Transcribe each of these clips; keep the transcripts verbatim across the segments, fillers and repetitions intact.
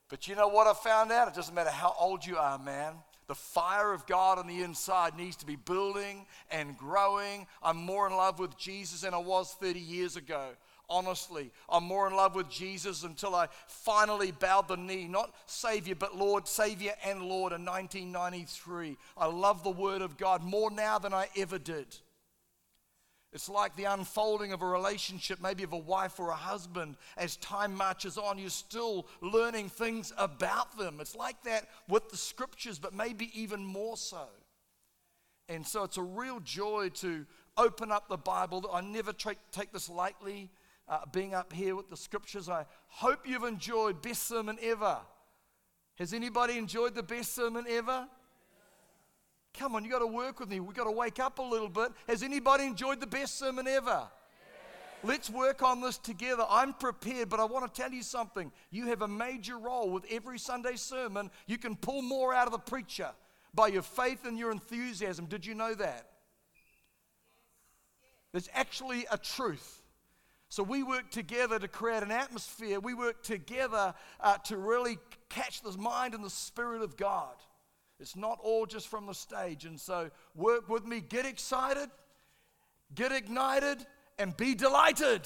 But you know what I found out? It doesn't matter how old you are, man. The fire of God on the inside needs to be building and growing. I'm more in love with Jesus than I was thirty years ago. Honestly, I'm more in love with Jesus until I finally bowed the knee. Not Savior, but Lord, Savior and Lord in nineteen ninety-three. I love the Word of God more now than I ever did. It's like the unfolding of a relationship, maybe of a wife or a husband. As time marches on, you're still learning things about them. It's like that with the Scriptures, but maybe even more so. And so it's a real joy to open up the Bible. I never tra- take this lightly, uh, being up here with the Scriptures. I hope you've enjoyed best sermon ever. Has anybody enjoyed the best sermon ever? Come on, you got to work with me. We've got to wake up a little bit. Has anybody enjoyed the best sermon ever? Yes. Let's work on this together. I'm prepared, but I want to tell you something. You have a major role with every Sunday sermon. You can pull more out of the preacher by your faith and your enthusiasm. Did you know that? There's actually a truth. So we work together to create an atmosphere. We work together uh, to really catch the mind and the Spirit of God. It's not all just from the stage. And so work with me. Get excited, get ignited, and be delighted.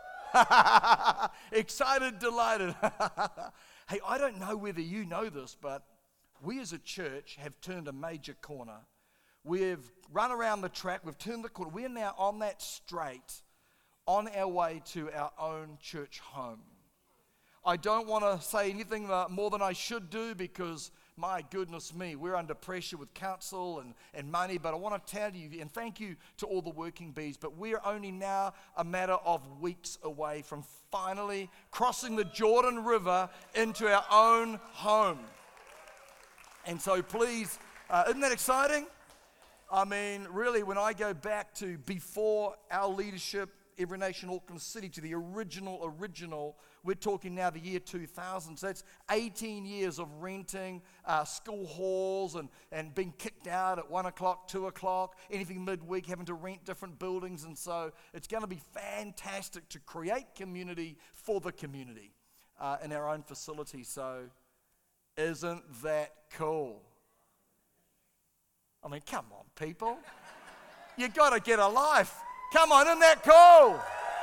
Excited, delighted. Hey, I don't know whether you know this, but we as a church have turned a major corner. We've run around the track. We've turned the corner. We're now on that straight, on our way to our own church home. I don't want to say anything more than I should do because my goodness me, we're under pressure with council and, and money, but I want to tell you, and thank you to all the working bees, but we're only now a matter of weeks away from finally crossing the Jordan River into our own home. And so please, uh, isn't that exciting? I mean, really, when I go back to before our leadership, Every Nation Auckland City, to the original, original, we're talking now the year two thousand. So that's eighteen years of renting uh, school halls and, and being kicked out at one o'clock, two o'clock, anything midweek, having to rent different buildings. And so it's going to be fantastic to create community for the community uh, in our own facility. So isn't that cool? I mean, come on, people. You got to get a life. Come on, isn't that cool?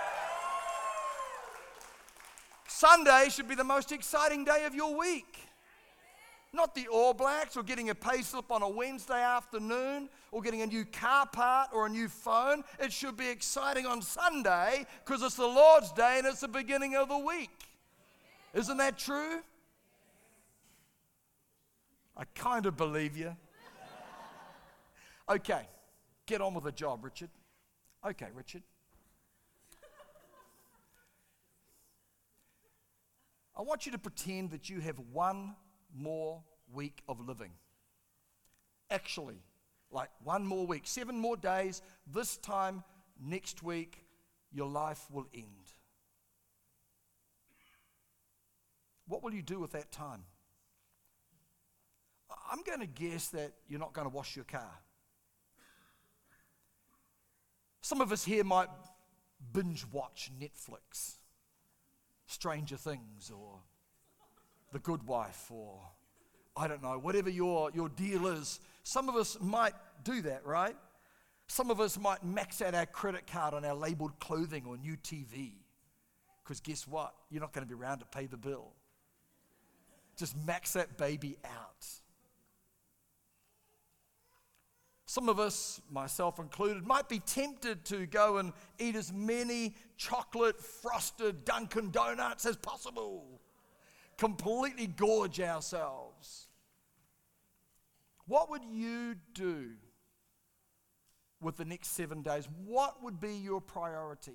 Sunday should be the most exciting day of your week. Not the All Blacks or getting a pay slip on a Wednesday afternoon or getting a new car part or a new phone. It should be exciting on Sunday because it's the Lord's Day and it's the beginning of the week. Isn't that true? I kind of believe you. Okay, get on with the job, Richard. Okay, Richard. I want you to pretend that you have one more week of living. Actually, like one more week, seven more days. This time next week, your life will end. What will you do with that time? I'm going to guess that you're not going to wash your car. Some of us here might binge watch Netflix, Stranger Things, or The Good Wife, or I don't know, whatever your, your deal is. Some of us might do that, right? Some of us might max out our credit card on our labeled clothing or new T V. Because guess what? You're not going to be around to pay the bill. Just max that baby out. Some of us, myself included, might be tempted to go and eat as many chocolate frosted Dunkin' Donuts as possible. Completely gorge ourselves. What would you do with the next seven days? What would be your priority?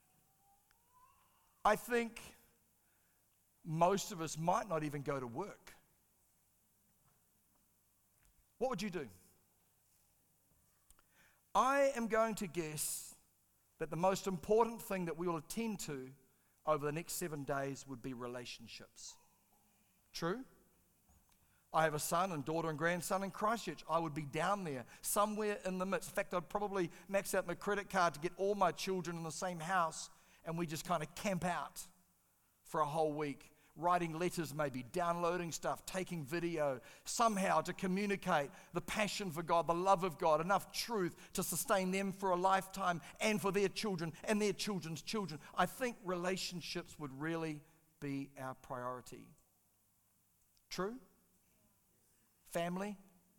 I think most of us might not even go to work. What would you do? I am going to guess that the most important thing that we will attend to over the next seven days would be relationships. True? I have a son and daughter and grandson in Christchurch. I would be down there somewhere in the midst. In fact, I'd probably max out my credit card to get all my children in the same house and we just kind of camp out for a whole week. writing letters maybe, downloading stuff, taking video, somehow to communicate the passion for God, the love of God, enough truth to sustain them for a lifetime and for their children and their children's children. I think relationships would really be our priority. True? Family?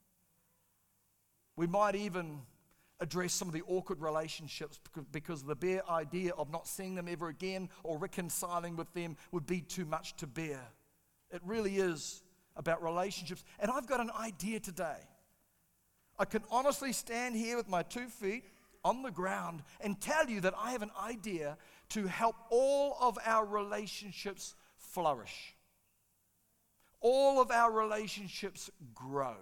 We might even address some of the awkward relationships because the bare idea of not seeing them ever again or reconciling with them would be too much to bear. It really is about relationships. And I've got an idea today. I can honestly stand here with my two feet on the ground and tell you that I have an idea to help all of our relationships flourish. All of our relationships grow.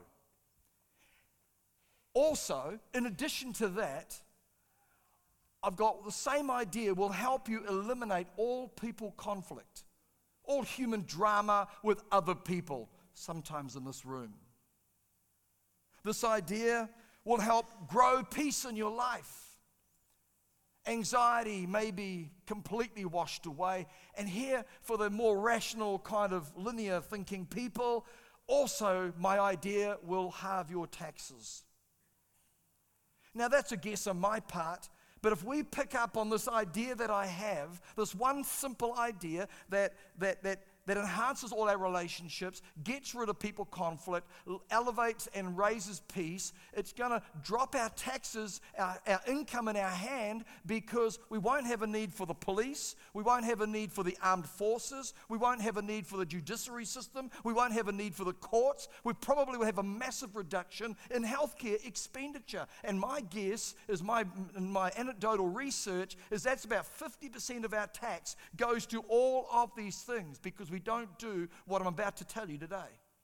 Also, in addition to that, I've got the same idea will help you eliminate all people conflict, all human drama with other people, sometimes in this room. This idea will help grow peace in your life. Anxiety may be completely washed away. And here, for the more rational kind of linear thinking people, also my idea will halve your taxes. Now that's a guess on my part, but if we pick up on this idea that I have, this one simple idea that that that that enhances all our relationships, gets rid of people conflict, elevates and raises peace, it's going to drop our taxes, our, our income in our hand, because we won't have a need for the police, we won't have a need for the armed forces, we won't have a need for the judiciary system, we won't have a need for the courts, we probably will have a massive reduction in healthcare expenditure. And my guess is, my, my anecdotal research, is that's about fifty percent of our tax goes to all of these things, because we don't do what I'm about to tell you today.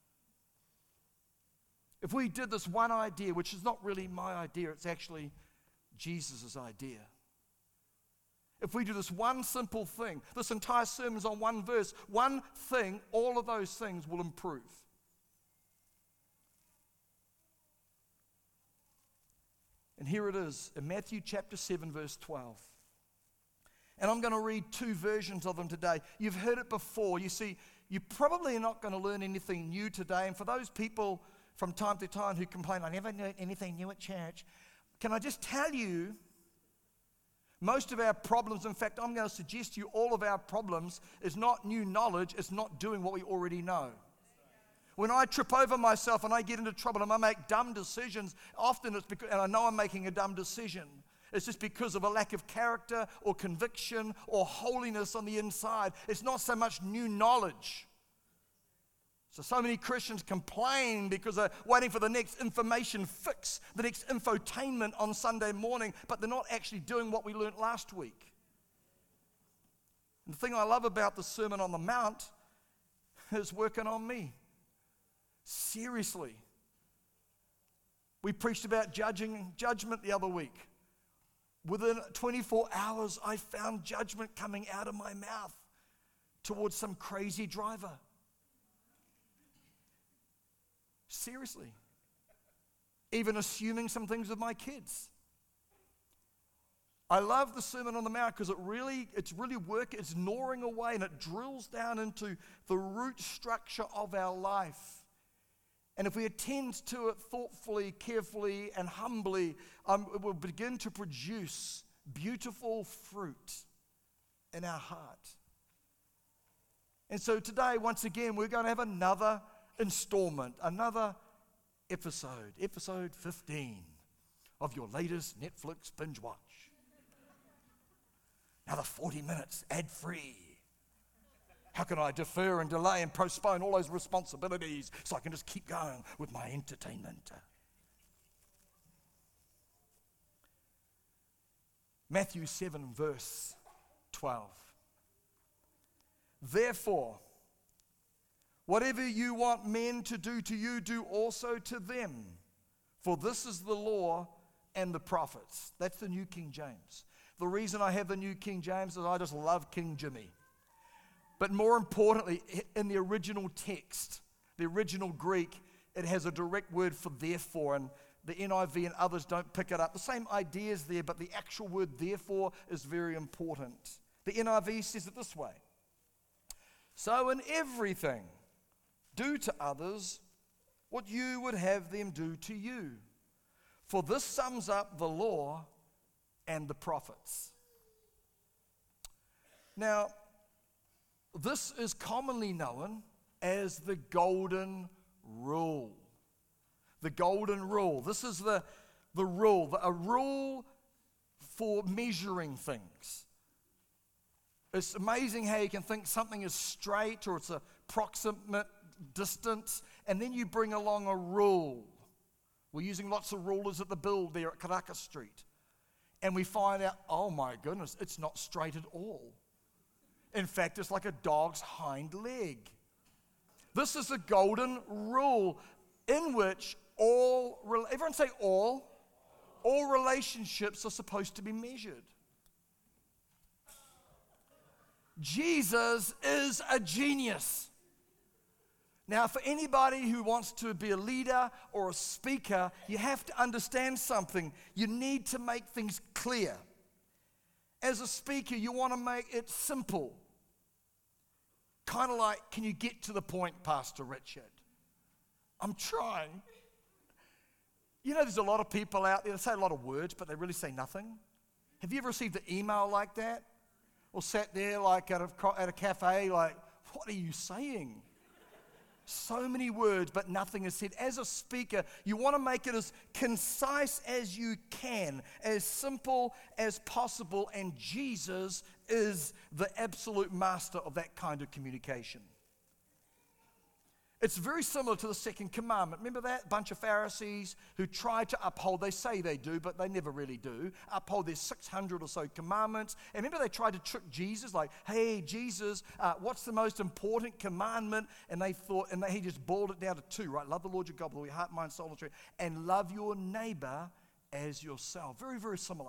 If we did this one idea, which is not really my idea, it's actually Jesus' idea. If we do this one simple thing, this entire sermon is on one verse, one thing, all of those things will improve. And here it is in Matthew chapter seven, verse twelve. And I'm going to read two versions of them today. You've heard it before. You see, you're probably not going to learn anything new today. And for those people from time to time who complain, I never learned anything new at church, can I just tell you, most of our problems, in fact, I'm going to suggest to you all of our problems is not new knowledge, it's not doing what we already know. When I trip over myself and I get into trouble and I make dumb decisions, often it's because, and I know I'm making a dumb decision, it's just because of a lack of character or conviction or holiness on the inside. It's not so much new knowledge. So, so many Christians complain because they're waiting for the next information fix, the next infotainment on Sunday morning, but they're not actually doing what we learned last week. And the thing I love about the Sermon on the Mount is working on me. Seriously. We preached about judging judgment the other week. Within twenty-four hours, I found judgment coming out of my mouth towards some crazy driver. Seriously. Even assuming some things with my kids. I love the Sermon on the Mount because it really, it's really work, it's gnawing away and it drills down into the root structure of our life. And if we attend to it thoughtfully, carefully, and humbly, um, it will begin to produce beautiful fruit in our heart. And so today, once again, we're going to have another installment, another episode, episode fifteen of your latest Netflix binge watch. Another forty minutes, ad-free. How can I defer and delay and postpone all those responsibilities so I can just keep going with my entertainment? Matthew seven, verse twelve. Therefore, whatever you want men to do to you, do also to them. For this is the law and the prophets. That's the New King James. The reason I have the New King James is I just love King Jimmy. But more importantly, in the original text, the original Greek, it has a direct word for therefore, and the N I V and others don't pick it up. The same idea is there, but the actual word therefore is very important. The N I V says it this way. So in everything, do to others what you would have them do to you. For this sums up the law and the prophets. Now, this is commonly known as the Golden Rule. The Golden Rule. This is the, the rule, a rule for measuring things. It's amazing how you can think something is straight or it's a proximate distance, and then you bring along a rule. We're using lots of rulers at the build there at Karaka Street. And we find out, oh my goodness, it's not straight at all. In fact, it's like a dog's hind leg. This is the golden rule in which all, everyone say all, all relationships are supposed to be measured. Jesus is a genius. Now, for anybody who wants to be a leader or a speaker, you have to understand something. You need to make things clear. As a speaker, you want to make it simple. Kind of like, can you get to the point, Pastor Richard? I'm trying. You know, there's a lot of people out there that say a lot of words, but they really say nothing. Have you ever received an email like that? Or sat there like at a, at a cafe like, what are you saying? So many words, but nothing is said. As a speaker, you want to make it as concise as you can, as simple as possible, and Jesus is the absolute master of that kind of communication. It's very similar to the second commandment. Remember that bunch of Pharisees who try to uphold, they say they do, but they never really do, uphold their six hundred or so commandments. And remember they tried to trick Jesus, like, hey, Jesus, uh, what's the most important commandment? And they thought, and they, he just boiled it down to two, right? Love the Lord your God with all your heart, mind, soul, and strength, and love your neighbor as yourself. Very, very similar.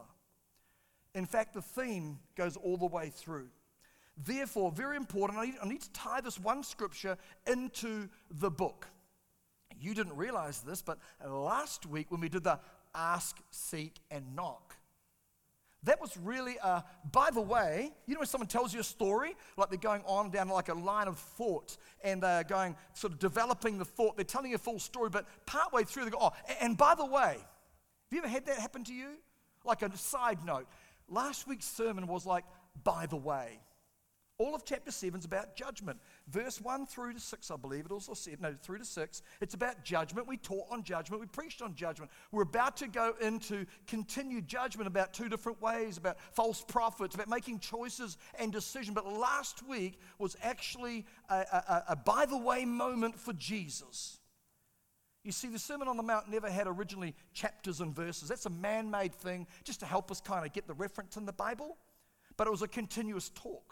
In fact, the theme goes all the way through. Therefore, very important, I need, I need to tie this one scripture into the book. You didn't realize this, but last week when we did the ask, seek, and knock, that was really, a, by the way, you know when someone tells you a story, like they're going on down like a line of thought, and they're going, sort of developing the thought, they're telling you a full story, but partway through they go, oh, and, and by the way, have you ever had that happen to you? Like a side note, last week's sermon was like, by the way. All of chapter seven is about judgment. Verse one through to six, I believe it also said, no, through to six, it's about judgment. We taught on judgment. We preached on judgment. We're about to go into continued judgment about two different ways, about false prophets, about making choices and decisions. But last week was actually a, a, a by the way moment for Jesus. You see, the Sermon on the Mount never had originally chapters and verses. That's a man-made thing just to help us kind of get the reference in the Bible. But it was a continuous talk.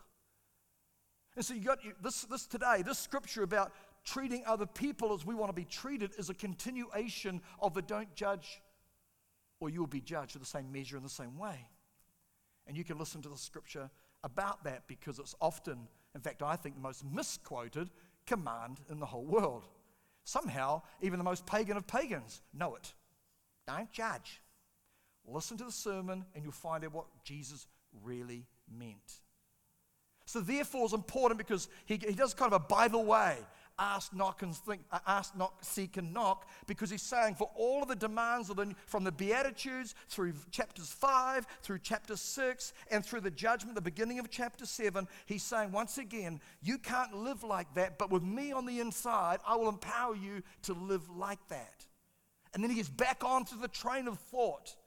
And so you got this, this today, this scripture about treating other people as we want to be treated is a continuation of the don't judge or you will be judged with the same measure in the same way. And you can listen to the scripture about that because it's often, in fact, I think the most misquoted command in the whole world. Somehow, even the most pagan of pagans know it. Don't judge. Listen to the sermon and you'll find out what Jesus really meant. So therefore it's important because he, he does kind of a by the way, ask, knock, and think, uh, ask, knock, seek, and knock, because he's saying for all of the demands of the, from the Beatitudes through chapters five, through chapter six, and through the judgment, the beginning of chapter seven, he's saying once again, you can't live like that, but with me on the inside, I will empower you to live like that. And then he gets back onto the train of thought.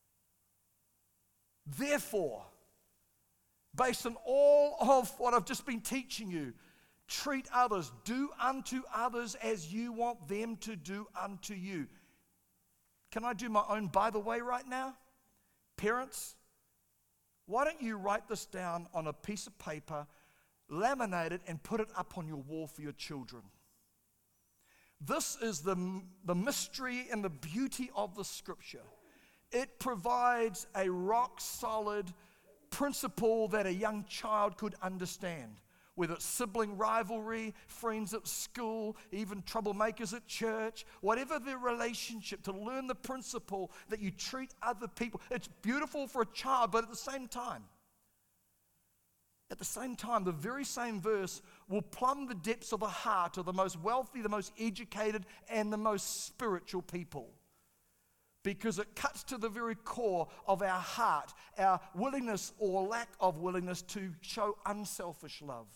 Therefore, based on all of what I've just been teaching you, treat others, do unto others as you want them to do unto you. Can I do my own by the way right now? Parents, why don't you write this down on a piece of paper, laminate it, and put it up on your wall for your children. This is the, the mystery and the beauty of the scripture. It provides a rock solid principle that a young child could understand, whether it's sibling rivalry, friends at school, even troublemakers at church, whatever their relationship, to learn the principle that you treat other people. It's beautiful for a child, but at the same time, At the same time, the very same verse will plumb the depths of the heart of the most wealthy, the most educated, and the most spiritual people. Because it cuts to the very core of our heart, our willingness or lack of willingness to show unselfish love.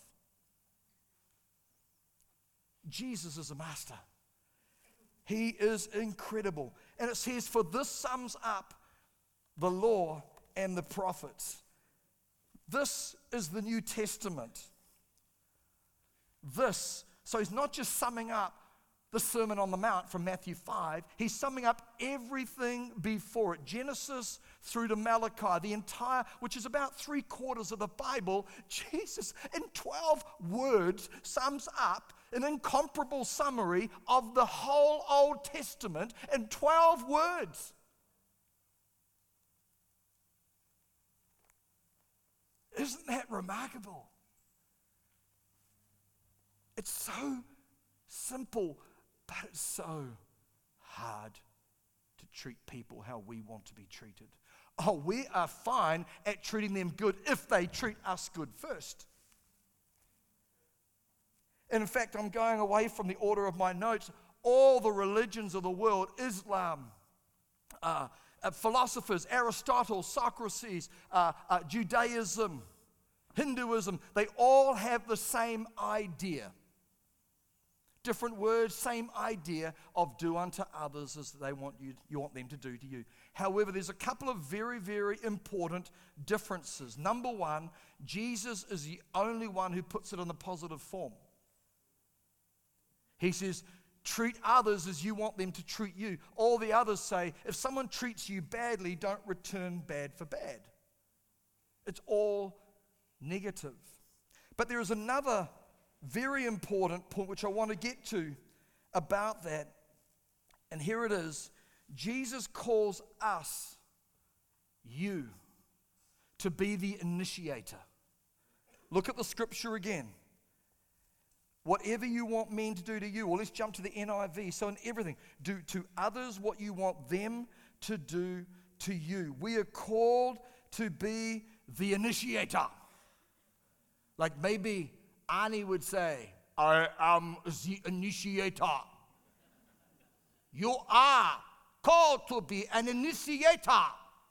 Jesus is a master. He is incredible. And it says, for this sums up the law and the prophets. This is the New Testament. This, so he's not just summing up the Sermon on the Mount from Matthew five, he's summing up everything before it. Genesis through to Malachi, the entire, which is about three quarters of the Bible, Jesus in twelve words sums up an incomparable summary of the whole Old Testament in twelve words. Isn't that remarkable? It's so simple, but it's so hard to treat people how we want to be treated. Oh, we are fine at treating them good if they treat us good first. And in fact, I'm going away from the order of my notes. All the religions of the world, Islam, uh, uh, philosophers, Aristotle, Socrates, uh, uh, Judaism, Hinduism, they all have the same idea. Different words, same idea of do unto others as they want you, you want them to do to you. However, there's a couple of very, very important differences. Number one, Jesus is the only one who puts it in the positive form. He says, treat others as you want them to treat you. All the others say, if someone treats you badly, don't return bad for bad. It's all negative. But there is another very important point which I want to get to about that. And here it is. Jesus calls us, you, to be the initiator. Look at the scripture again. Whatever you want men to do to you, or let's jump to the N I V. So in everything, do to others what you want them to do to you. We are called to be the initiator. Like maybe Ani would say, I am the initiator. You are called to be an initiator.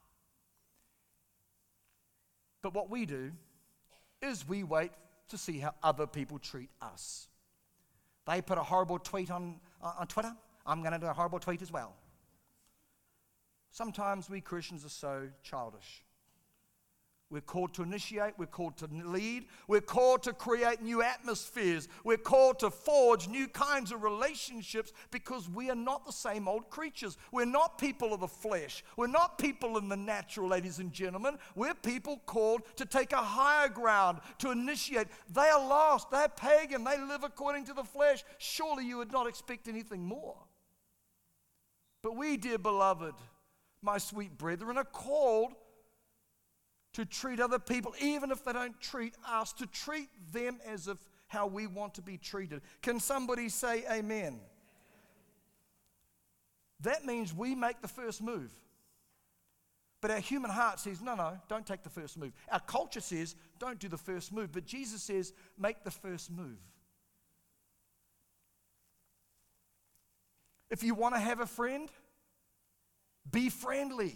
But what we do is we wait to see how other people treat us. They put a horrible tweet on, uh, on Twitter. I'm going to do a horrible tweet as well. Sometimes we Christians are so childish. We're called to initiate, we're called to lead, we're called to create new atmospheres, we're called to forge new kinds of relationships because we are not the same old creatures. We're not people of the flesh. We're not people in the natural, ladies and gentlemen. We're people called to take a higher ground, to initiate. They are lost, they're pagan, they live according to the flesh. Surely you would not expect anything more. But we, dear beloved, my sweet brethren, are called to treat other people, even if they don't treat us, to treat them as if how we want to be treated. Can somebody say amen? That means we make the first move. But our human heart says, no, no, don't take the first move. Our culture says, don't do the first move. But Jesus says, make the first move. If you want to have a friend, be friendly.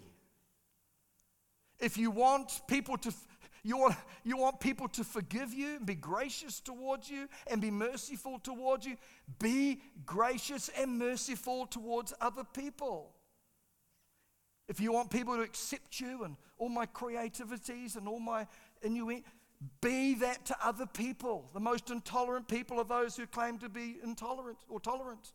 If you want people to, you want, you want people to forgive you and be gracious towards you and be merciful towards you, be gracious and merciful towards other people. If you want people to accept you and all my creativities and all my innuendo, be that to other people. The most intolerant people are those who claim to be intolerant or tolerant.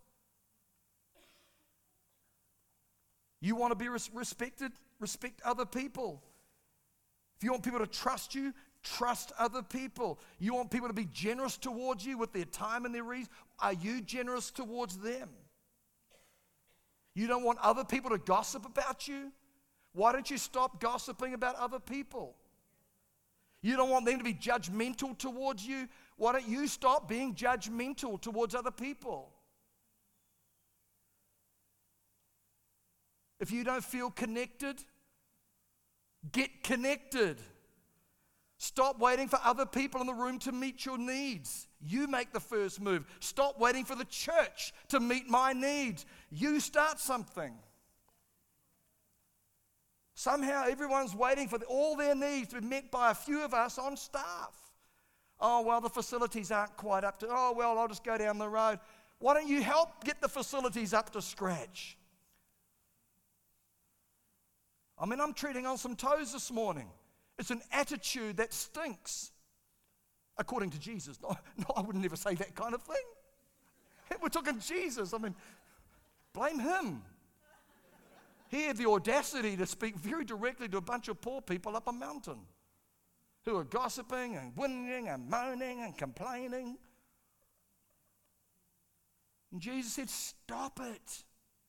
You want to be res- respected? Respect other people. If you want people to trust you, trust other people. You want people to be generous towards you with their time and their reason. Are you generous towards them? You don't want other people to gossip about you? Why don't you stop gossiping about other people? You don't want them to be judgmental towards you? Why don't you stop being judgmental towards other people? If you don't feel connected, get connected. Stop waiting for other people in the room to meet your needs. You make the first move. Stop waiting for the church to meet my needs. You start something. Somehow everyone's waiting for all their needs to be met by a few of us on staff. Oh, well, the facilities aren't quite up to, oh, well, I'll just go down the road. Why don't you help get the facilities up to scratch? I mean, I'm treading on some toes this morning. It's an attitude that stinks, according to Jesus. No, no, I would never say that kind of thing. We're talking Jesus. I mean, blame him. He had the audacity to speak very directly to a bunch of poor people up a mountain who are gossiping and whinging and moaning and complaining. And Jesus said, stop it.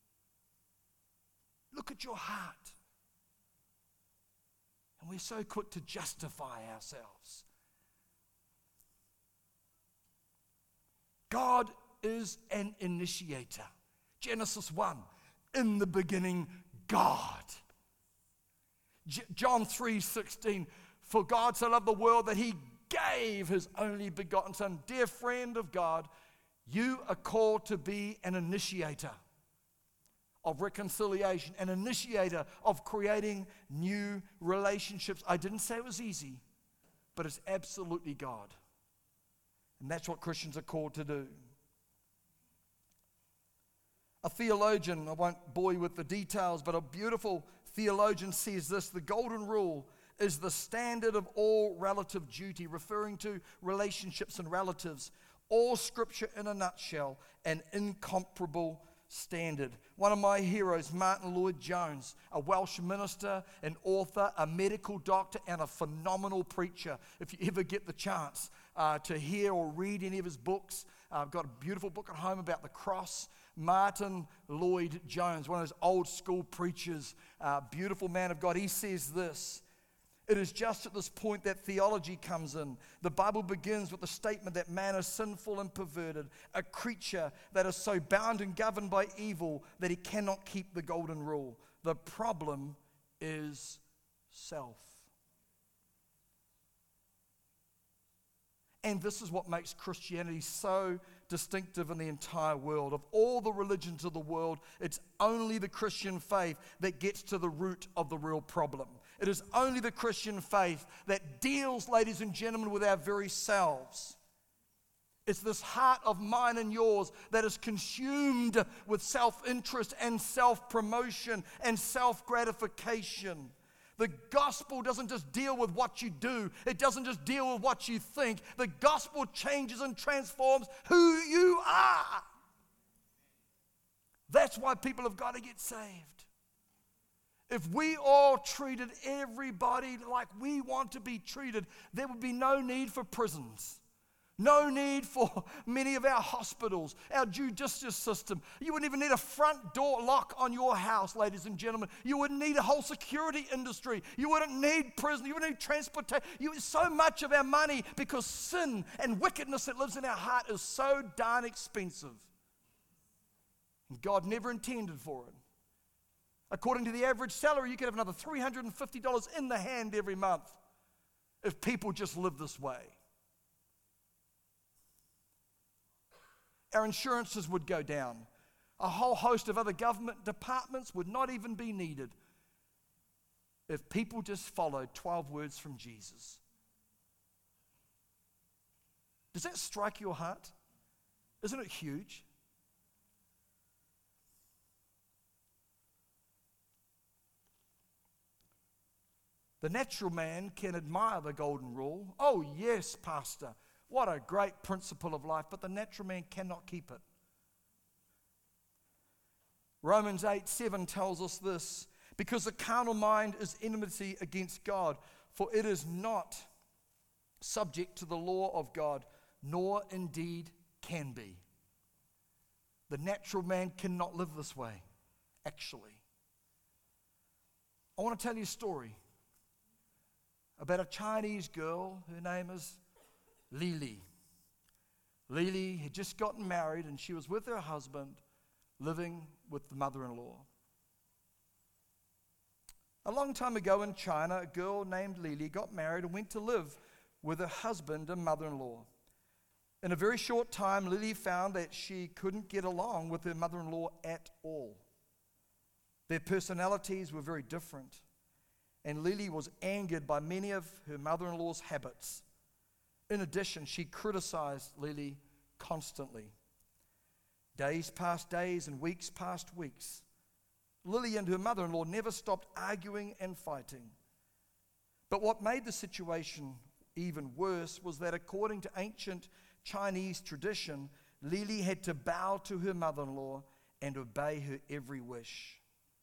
Look at your heart. And we're so quick to justify ourselves. God is an initiator. Genesis one, in the beginning, God. J- John three sixteen, for God so loved the world that he gave his only begotten Son. Dear friend of God, you are called to be an initiator of reconciliation, an initiator of creating new relationships. I didn't say it was easy, but it's absolutely God. And that's what Christians are called to do. A theologian, I won't bore you with the details, but a beautiful theologian says this: the golden rule is the standard of all relative duty, referring to relationships and relatives. All Scripture in a nutshell, an incomparable standard. One of my heroes, Martin Lloyd-Jones, a Welsh minister, an author, a medical doctor, and a phenomenal preacher. If you ever get the chance uh, to hear or read any of his books, uh, I've got a beautiful book at home about the cross. Martin Lloyd-Jones, one of those old school preachers, uh, beautiful man of God. He says this: it is just at this point that theology comes in. The Bible begins with the statement that man is sinful and perverted, a creature that is so bound and governed by evil that he cannot keep the golden rule. The problem is self. And this is what makes Christianity so distinctive in the entire world. Of all the religions of the world, it's only the Christian faith that gets to the root of the real problem. It is only the Christian faith that deals, ladies and gentlemen, with our very selves. It's this heart of mine and yours that is consumed with self-interest and self-promotion and self-gratification. The gospel doesn't just deal with what you do. It doesn't just deal with what you think. The gospel changes and transforms who you are. That's why people have got to get saved. If we all treated everybody like we want to be treated, there would be no need for prisons. No need for many of our hospitals, our judicial system. You wouldn't even need a front door lock on your house, ladies and gentlemen. You wouldn't need a whole security industry. You wouldn't need prison. You wouldn't need transportation. You, so much of our money, because sin and wickedness that lives in our heart is so darn expensive. And God never intended for it. According to the average salary, you could have another three hundred fifty dollars in the hand every month if people just live this way. Our insurances would go down. A whole host of other government departments would not even be needed if people just followed twelve words from Jesus. Does that strike your heart? Isn't it huge? The natural man can admire the golden rule. Oh, yes, Pastor. What a great principle of life, but the natural man cannot keep it. Romans eight seven tells us this: because the carnal mind is enmity against God, for it is not subject to the law of God, nor indeed can be. The natural man cannot live this way, actually. I want to tell you a story about a Chinese girl. Her name is Lily. Lily had just gotten married, and she was with her husband, living with the mother-in-law. A long time ago in China, a girl named Lily got married and went to live with her husband and mother-in-law. In a very short time, Lily found that she couldn't get along with her mother-in-law at all. Their personalities were very different, and Lily was angered by many of her mother-in-law's habits. In addition, she criticized Lily constantly. Days passed days and weeks passed weeks. Lily and her mother-in-law never stopped arguing and fighting. But what made the situation even worse was that according to ancient Chinese tradition, Lily had to bow to her mother-in-law and obey her every wish.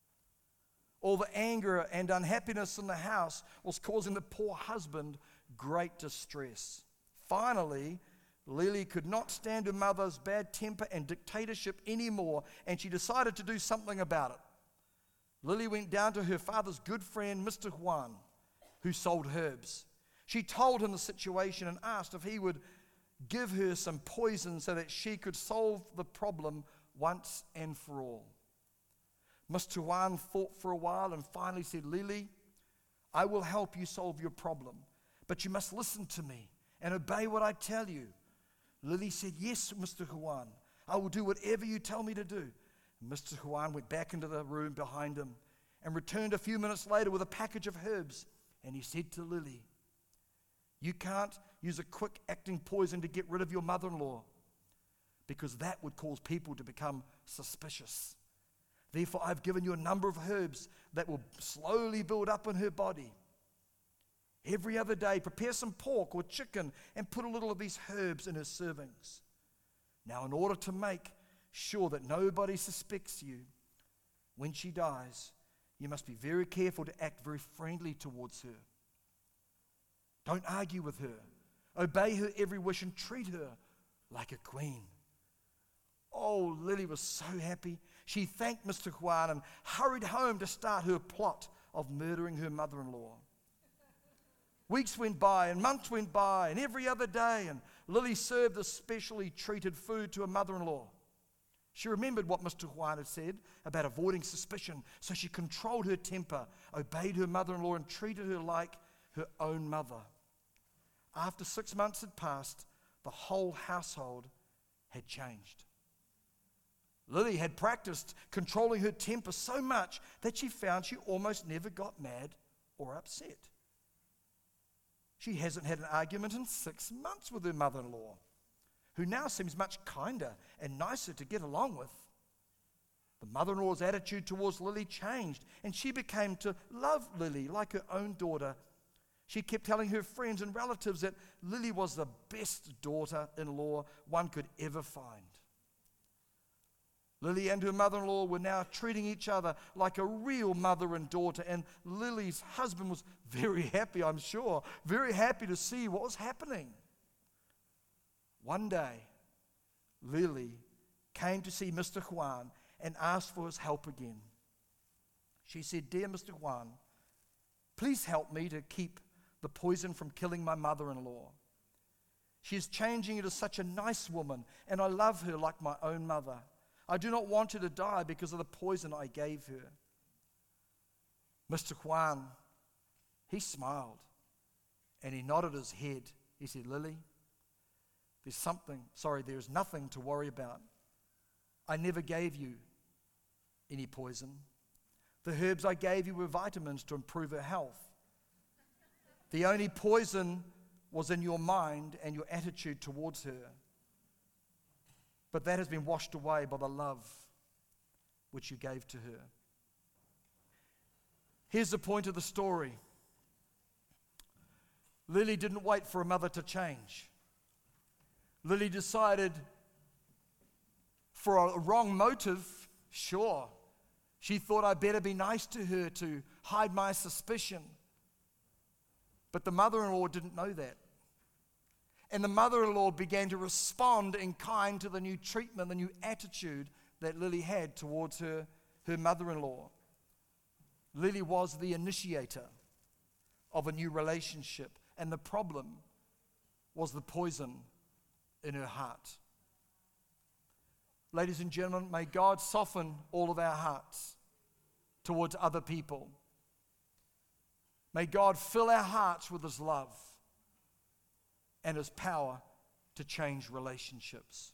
All the anger and unhappiness in the house was causing the poor husband great distress. Finally, Lily could not stand her mother's bad temper and dictatorship anymore, and she decided to do something about it. Lily went down to her father's good friend, Mister Huan, who sold herbs. She told him the situation and asked if he would give her some poison so that she could solve the problem once and for all. Mister Huan thought for a while and finally said, Lily, I will help you solve your problem, but you must listen to me and obey what I tell you. Lily said, yes, Mister Huan, I will do whatever you tell me to do. Mister Huan went back into the room behind him and returned a few minutes later with a package of herbs. And he said to Lily, you can't use a quick-acting poison to get rid of your mother-in-law because that would cause people to become suspicious. Therefore, I've given you a number of herbs that will slowly build up in her body. Every other day, prepare some pork or chicken and put a little of these herbs in her servings. Now, in order to make sure that nobody suspects you, when she dies, you must be very careful to act very friendly towards her. Don't argue with her. Obey her every wish and treat her like a queen. Oh, Lily was so happy. She thanked Mister Huan and hurried home to start her plot of murdering her mother-in-law. Weeks went by and months went by and every other day, and Lily served the specially treated food to her mother-in-law. She remembered what Mister Huan had said about avoiding suspicion, so she controlled her temper, obeyed her mother-in-law, and treated her like her own mother. After six months had passed, the whole household had changed. Lily had practiced controlling her temper so much that she found she almost never got mad or upset. She hasn't had an argument in six months with her mother-in-law, who now seems much kinder and nicer to get along with. The mother-in-law's attitude towards Lily changed, and she became to love Lily like her own daughter. She kept telling her friends and relatives that Lily was the best daughter-in-law one could ever find. Lily and her mother-in-law were now treating each other like a real mother and daughter, and Lily's husband was very happy, I'm sure, very happy to see what was happening. One day, Lily came to see Mister Huan and asked for his help again. She said, dear Mister Huan, please help me to keep the poison from killing my mother-in-law. She is changing into such a nice woman, and I love her like my own mother. I do not want her to die because of the poison I gave her. Mister Huan, he smiled, and he nodded his head. He said, Lily, there's something, sorry, there's nothing to worry about. I never gave you any poison. The herbs I gave you were vitamins to improve her health. The only poison was in your mind and your attitude towards her. But that has been washed away by the love which you gave to her. Here's the point of the story. Lily didn't wait for her mother to change. Lily decided, for a wrong motive, sure, she thought I'd better be nice to her to hide my suspicion. But the mother-in-law didn't know that. And the mother-in-law began to respond in kind to the new treatment, the new attitude that Lily had towards her, her mother-in-law. Lily was the initiator of a new relationship, and the problem was the poison in her heart. Ladies and gentlemen, may God soften all of our hearts towards other people. May God fill our hearts with His love and His power to change relationships.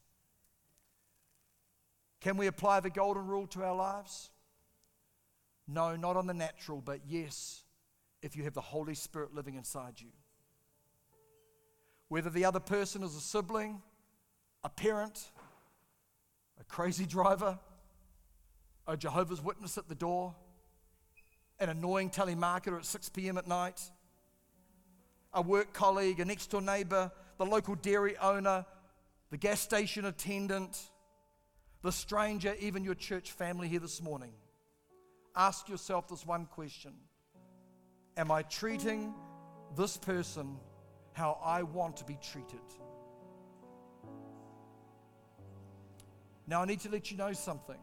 Can we apply the golden rule to our lives? No, not on the natural, but yes, if you have the Holy Spirit living inside you. Whether the other person is a sibling, a parent, a crazy driver, a Jehovah's Witness at the door, an annoying telemarketer at six p.m. at night, a work colleague, a next-door neighbor, the local dairy owner, the gas station attendant, the stranger, even your church family here this morning. Ask yourself this one question. Am I treating this person how I want to be treated? Now I need to let you know something.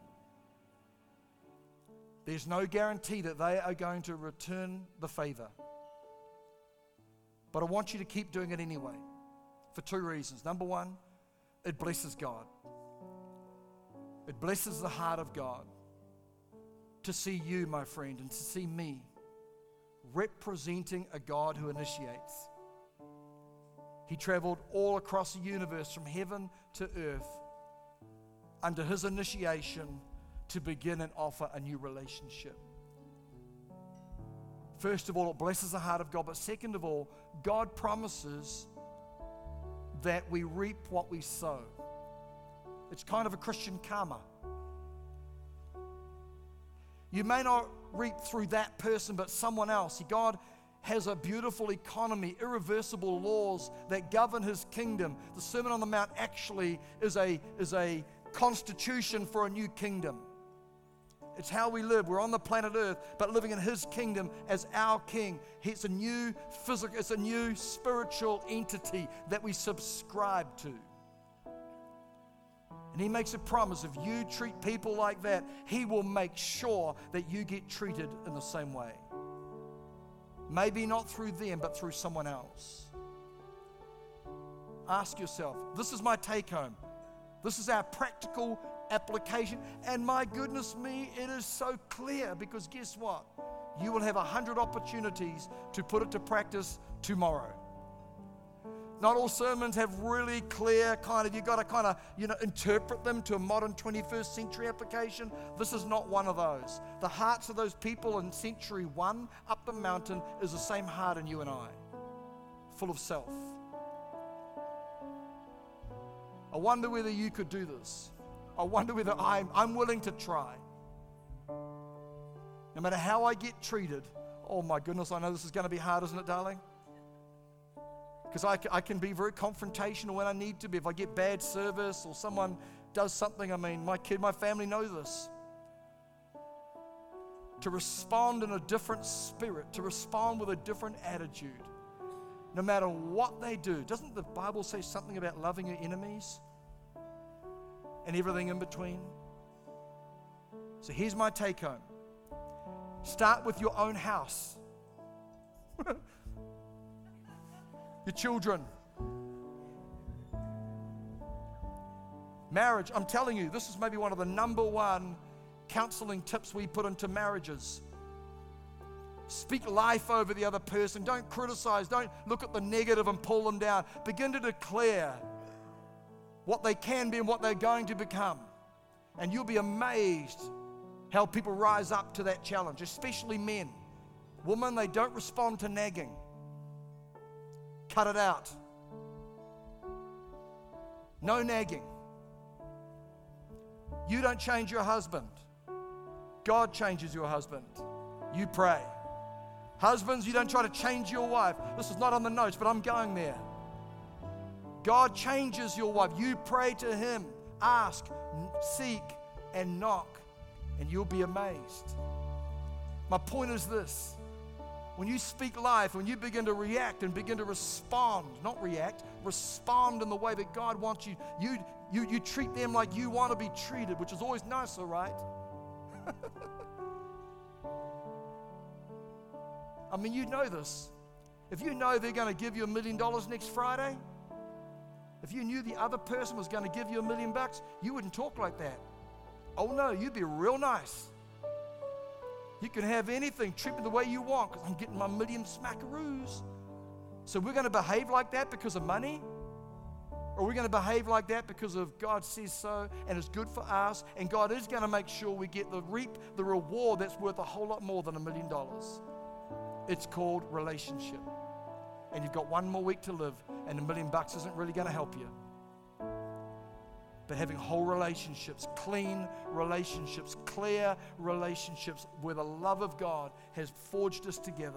There's no guarantee that they are going to return the favor. But I want you to keep doing it anyway, for two reasons. Number one, it blesses God. It blesses the heart of God to see you, my friend, and to see me representing a God who initiates. He traveled all across the universe from heaven to earth under His initiation to begin and offer a new relationship. First of all, it blesses the heart of God, but second of all, God promises that we reap what we sow. It's kind of a Christian karma. You may not reap through that person, but someone else. See, God has a beautiful economy, irreversible laws that govern His kingdom. The Sermon on the Mount actually is a, is a constitution for a new kingdom. It's how we live. We're on the planet Earth, but living in His kingdom as our King. It's a new physical, it's a new spiritual entity that we subscribe to. And He makes a promise, if you treat people like that, He will make sure that you get treated in the same way. Maybe not through them, but through someone else. Ask yourself, this is my take home. This is our practical application. And my goodness me, it is so clear, because guess what? You will have a hundred opportunities to put it to practice tomorrow. Not all sermons have really clear kind of, you've got to kind of, you know, interpret them to a modern twenty-first century application. This is not one of those. The hearts of those people in century one up the mountain is the same heart in you and I, full of self. I wonder whether you could do this. I wonder whether I'm, I'm willing to try. No matter how I get treated. Oh my goodness, I know this is going to be hard, isn't it, darling? Because I, I can be very confrontational when I need to be. If I get bad service or someone does something, I mean, my kid, my family know this. To respond in a different spirit, to respond with a different attitude, no matter what they do. Doesn't the Bible say something about loving your enemies and everything in between? So here's my take home. Start with your own house. Your children. Marriage, I'm telling you, this is maybe one of the number one counseling tips we put into marriages. Speak life over the other person. Don't criticize. Don't look at the negative and pull them down. Begin to declare what they can be and what they're going to become. And you'll be amazed how people rise up to that challenge, especially men. Women, they don't respond to nagging. Cut it out. No nagging. You don't change your husband. God changes your husband. You pray. Husbands, you don't try to change your wife. This is not on the notes, but I'm going there. God changes your wife. You pray to Him. Ask, seek, and knock, and you'll be amazed. My point is this. When you speak life, when you begin to react and begin to respond, not react, respond in the way that God wants you, you, you, you treat them like you want to be treated, which is always nicer, right? I mean, you know this. If you know they're going to give you a million dollars next Friday, if you knew the other person was going to give you a million bucks, you wouldn't talk like that. Oh no, you'd be real nice. You can have anything, treat me the way you want, because I'm getting my million smackaroos. So we're going to behave like that because of money? Or are we going to behave like that because of God says so and it's good for us, and God is going to make sure we get the reap the reward that's worth a whole lot more than a million dollars? It's called relationship. And you've got one more week to live, and a million bucks isn't really going to help you. But having whole relationships, clean relationships, clear relationships where the love of God has forged us together.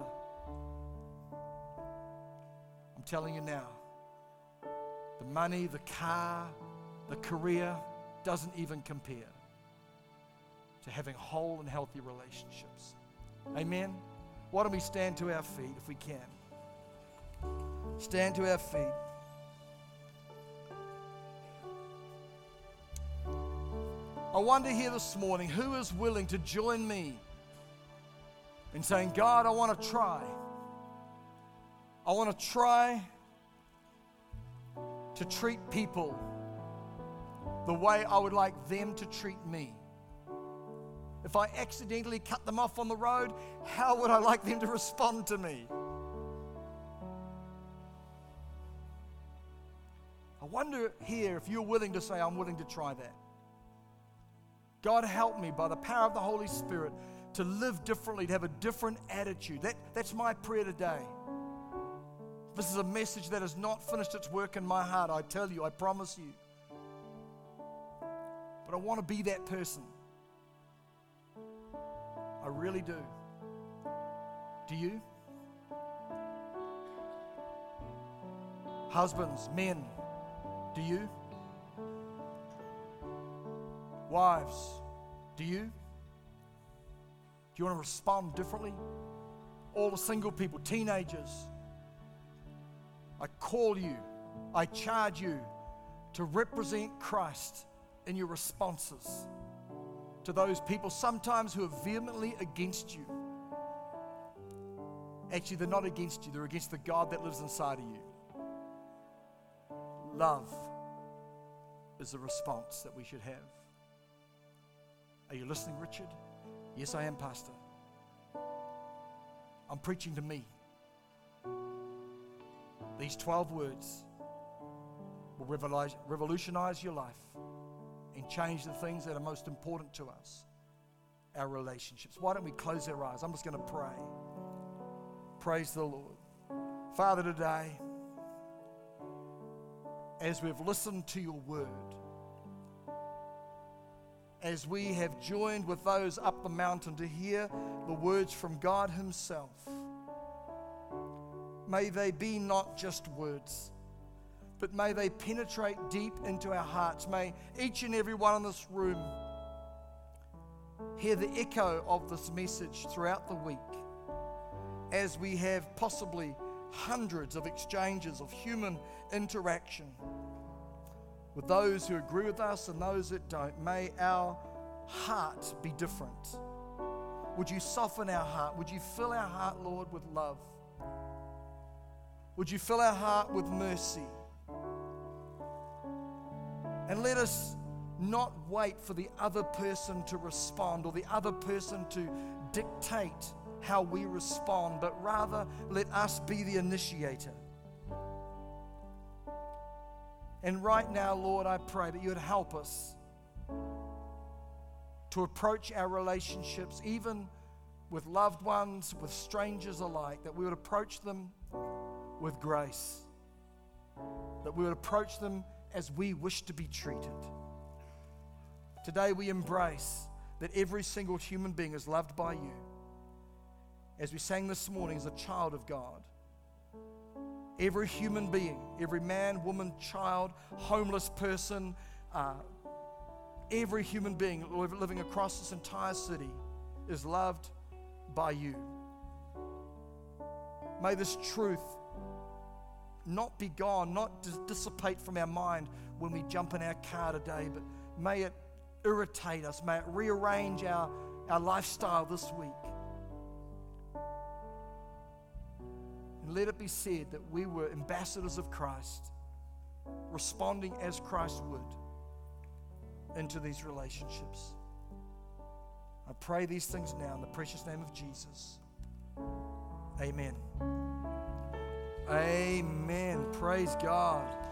I'm telling you now, the money, the car, the career doesn't even compare to having whole and healthy relationships. Amen? Why don't we stand to our feet if we can? Stand to our feet. I wonder here this morning, who is willing to join me in saying, God, I want to try. I want to try to treat people the way I would like them to treat me. If I accidentally cut them off on the road, how would I like them to respond to me? I wonder here if you're willing to say, I'm willing to try that. God, help me by the power of the Holy Spirit to live differently, to have a different attitude. That, that's my prayer today. This is a message that has not finished its work in my heart, I tell you, I promise you. But I want to be that person. I really do. Do you? Husbands, men, do you? Wives, do you? Do you want to respond differently? All the single people, teenagers, I call you, I charge you to represent Christ in your responses to those people sometimes who are vehemently against you. Actually, they're not against you, they're against the God that lives inside of you. Love is the response that we should have. Are you listening, Richard? Yes, I am, Pastor. I'm preaching to me. These twelve words will revolutionize your life and change the things that are most important to us, our relationships. Why don't we close our eyes? I'm just going to pray. Praise the Lord. Father, today, as we've listened to your word, as we have joined with those up the mountain to hear the words from God himself, may they be not just words, but may they penetrate deep into our hearts. May each and every one in this room hear the echo of this message throughout the week, as we have possibly hundreds of exchanges of human interaction with those who agree with us and those that don't. May our heart be different. Would you soften our heart? Would you fill our heart, Lord, with love? Would you fill our heart with mercy? And let us not wait for the other person to respond or the other person to dictate how we respond, but rather let us be the initiator. And right now, Lord, I pray that you would help us to approach our relationships, even with loved ones, with strangers alike, that we would approach them with grace, that we would approach them as we wish to be treated. Today we embrace that every single human being is loved by you. As we sang this morning, as a child of God, every human being, every man, woman, child, homeless person, uh, every human being living across this entire city is loved by you. May this truth not be gone, not dis- dissipate from our mind when we jump in our car today, but may it irritate us, may it rearrange our, our lifestyle this week. And let it be said that we were ambassadors of Christ, responding as Christ would into these relationships. I pray these things now in the precious name of Jesus. Amen. Amen. Praise God.